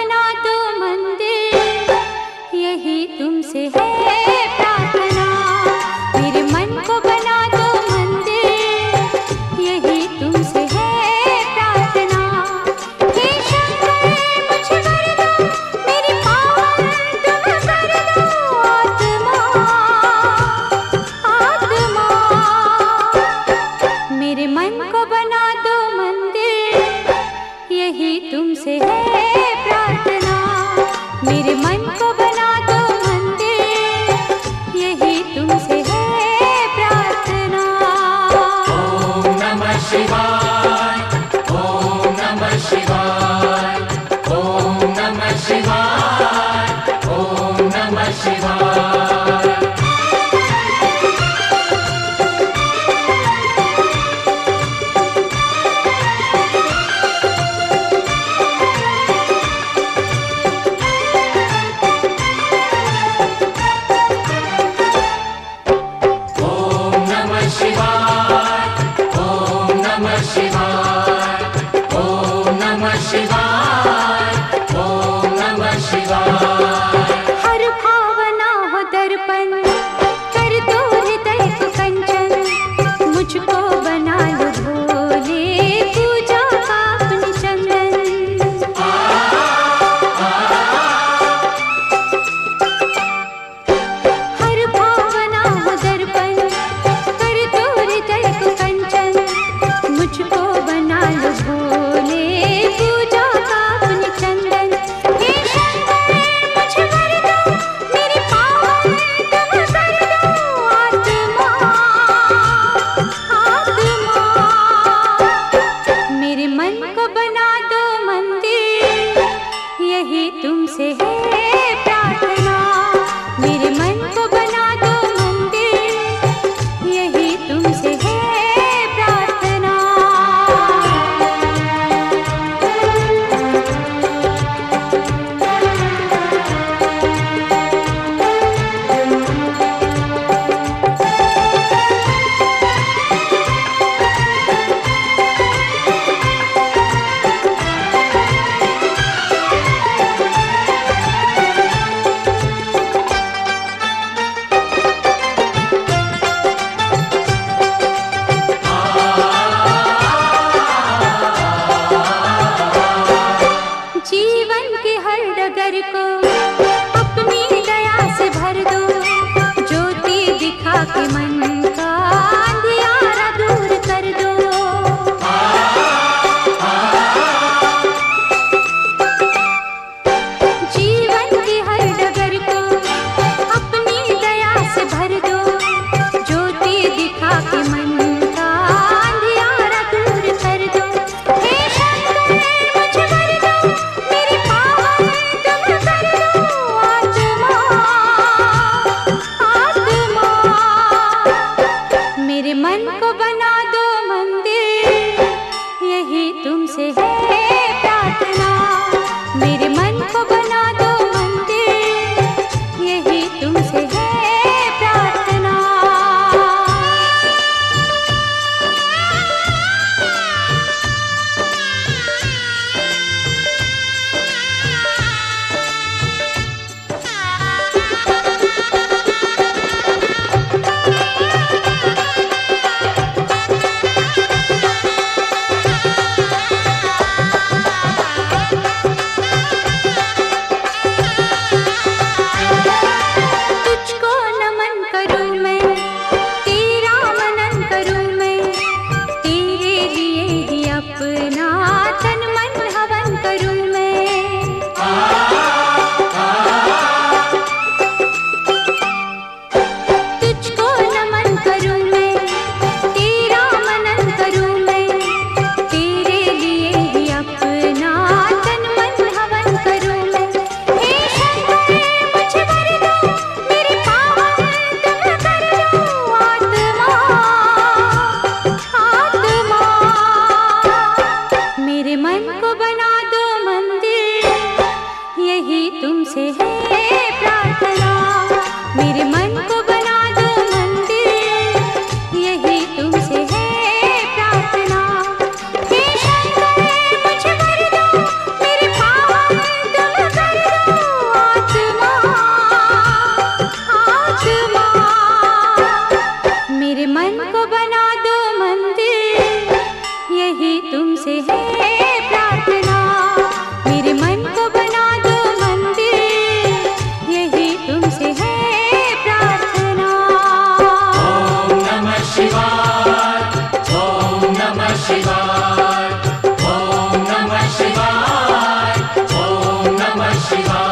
बना दो मंदिर, यही तुमसे है प्रार्थना। मेरे मन को बना दो मंदिर, यही तुमसे है प्रार्थना। हे शंकर मुझे वर दो, मेरी पावन तुम कर दो आत्मा आत्मा। मेरे मन को बना दो मंदिर, यही तुमसे है प्रार्थना। मेरे मन को बना दो मंदिर, यही तुमसे है प्रार्थना। ओम नमः शिवाय, ओम नमः शिवाय, ओम नमः शिवाय, ओम नमः शिवाय। हर भावना हो दर्पण, कर दो हृदय को कंचन। मुझको बना लो भोले, पूजा का अपने चंदन। हर भावना हो दर्पण, कर दो हृदय को कंचन। मुझको बना लो भोले, पूजा का अपने चंदन। हे शंकर मुझे वर दो, मेरी पावन तुम कर दो आत्मा आत्मा। मेरे मन को बना दो मंदिर, यही तुमसे है प्रार्थना। मेरे मन को बना दो मंदिर, यही तुमसे है प्रार्थना। जीवन की हर डगर को अपनी दया से भर दो। ज्योति दिखा के मन का अंधियारा दूर कर दो। जीवन की हर डगर को अपनी दया से भर दो। ज्योति दिखा के मन का अंधियारा दूर कर दो। हे शंकर मुझे वर दो, मेरी पावन तुम कर दो आत्मा आत्मा। मेरे मन को बना दो मंदिर, यही तुमसे है प्रार्थना। मेरे मन को बना दो मंदिर, यही तुमसे है प्रार्थना। तुझको नमन करूं मैं, तेरा मनन करूं मैं। तेरे लिए ही अपना तन मन हवन करूं मैं। तुझको नमन करूं मैं, तेरा मनन करूं मैं। तेरे लिए ही अपना तन मन हवन करूं मैं। हे शंकर मुझे वर दो, मेरी पावन तुम कर दो आत्मा आत्मा। मेरे मन को बना दो मंदिर, यही तुमसे है प्रार्थना। मेरे मन को बना दो मंदिर, यही तुमसे है प्रार्थना। हे शंकर मुझे वर दो, मेरी पावन तुम नमः शिवाय।